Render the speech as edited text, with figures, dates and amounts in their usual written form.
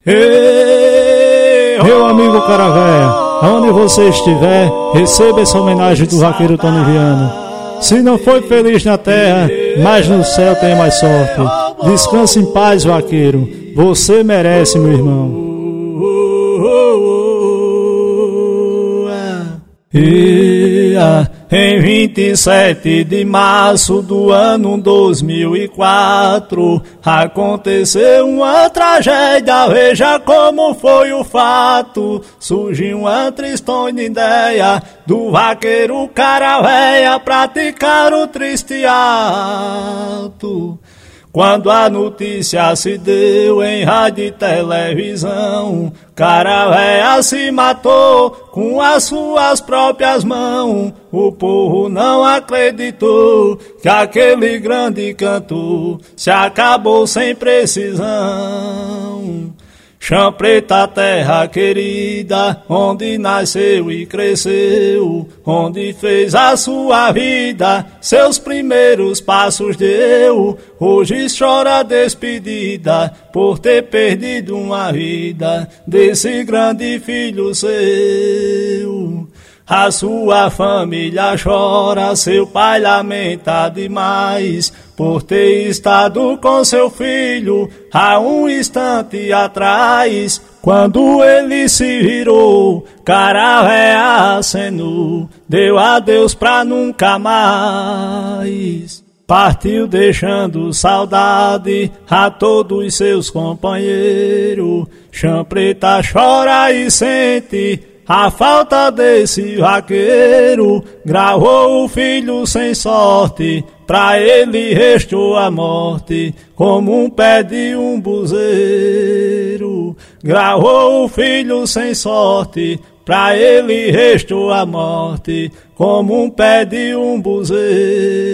Meu amigo Caravéia, onde você estiver, receba essa homenagem do vaqueiro Tony Viana. Se não foi feliz na terra, mas no céu tem mais sorte. Descanse em paz, vaqueiro, você merece, meu irmão. Em 27 de março do ano 2004 aconteceu uma tragédia, veja como foi o fato. Surgiu uma tristonha ideia do vaqueiro Caravéia praticar o triste ato. Quando a notícia se deu em rádio e televisão, Caravéia se matou com as suas próprias mãos. O povo não acreditou que aquele grande cantor se acabou sem precisão. Chã Preta, terra querida, onde nasceu e cresceu, onde fez a sua vida, seus primeiros passos deu. Hoje chora a despedida por ter perdido uma vida desse grande filho seu. A sua família chora, seu pai lamenta demais por ter estado com seu filho há um instante atrás. Quando ele se virou, Caravéia acenou, deu adeus pra nunca mais. Partiu deixando saudade a todos seus companheiros. Chã Preta chora e sente a falta desse vaqueiro. Gravou o filho sem sorte, pra ele restou a morte, como um pé de um buzeiro. Gravou o filho sem sorte, pra ele restou a morte, como um pé de um buzeiro.